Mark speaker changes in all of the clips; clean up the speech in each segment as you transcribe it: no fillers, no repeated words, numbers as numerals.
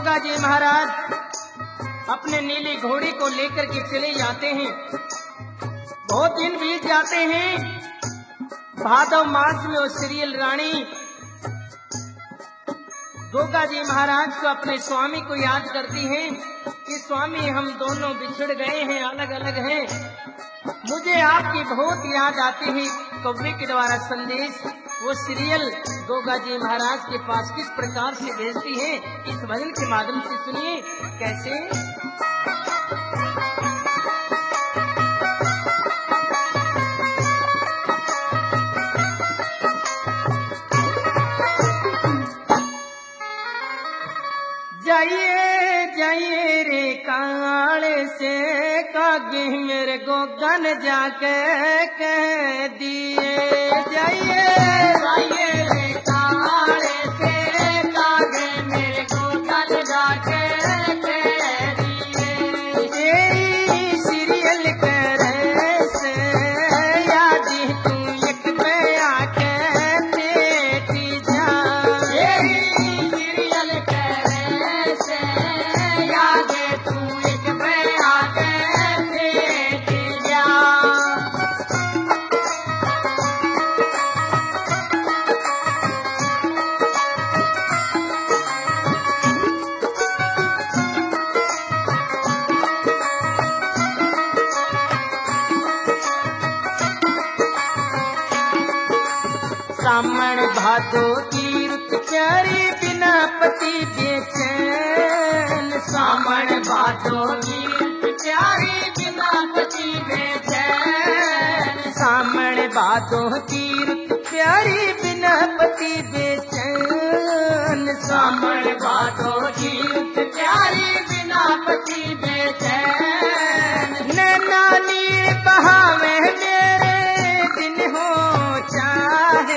Speaker 1: गोगा जी महाराज अपने नीली घोड़ी को लेकर के चले जाते हैं। बहुत दिन बीत जाते हैं। भादव मास में वो सीरियल रानी गोगा जी महाराज को अपने स्वामी को याद करती हैं कि स्वामी हम दोनों बिछड़ गए हैं, अलग अलग हैं, मुझे आपकी बहुत याद आती है। कव्वे के द्वारा संदेश वो सीरियल गोगा जी महाराज के पास किस प्रकार से भेजती है, इस भजन के माध्यम से सुनिए। कैसे? जाइए जाइए रे काले से कागे मेरे गोगा ने जाके कह दिए। जाइए जाइए रे काले से कागे मेरे गोगा ने जाके कह दिए। तेरी सीरियल करे से याद तू एक पे आके बेटी जा। सामण भादो की रुत प्यारी बिना पति बेचैन। सामण भादो की रुत प्यारी बिना पति बेचैन। सामण भादो की रुत प्यारी बिना पति बेचैन। सामण भादो की रुत प्यारी बिना पति बेचैन। नैना नीर बहावे मेरे दिन हो चाहे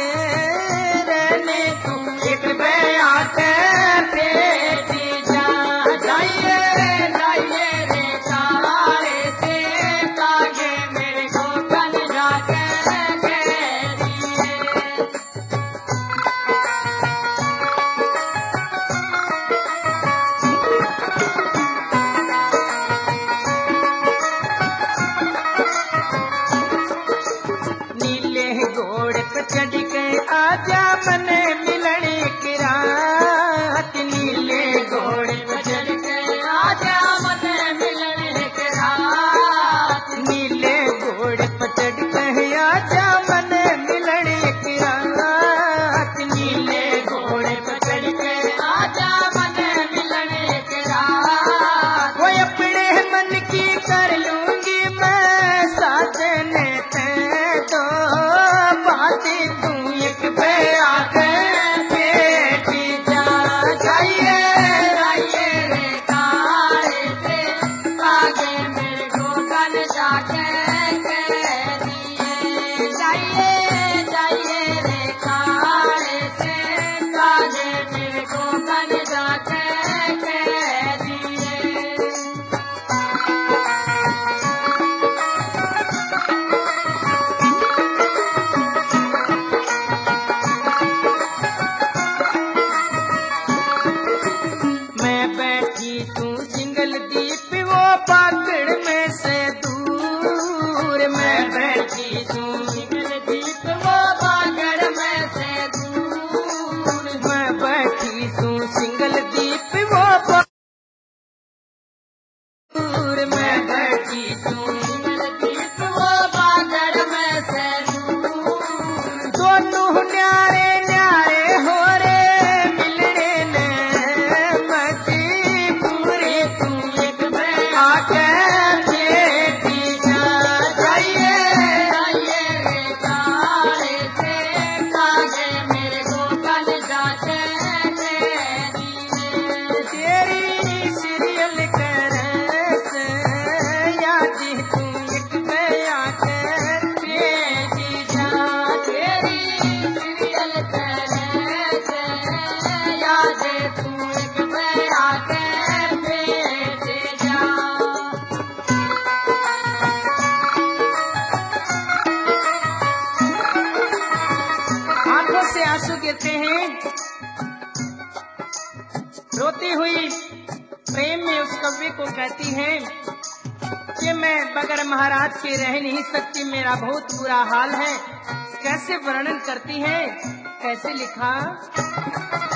Speaker 1: रोती हुई प्रेम में उस कव्य को कहती हैं कि मैं बगैर महाराज के रह नहीं सकती, मेरा बहुत बुरा हाल है। कैसे वर्णन करती हैं, कैसे लिखा।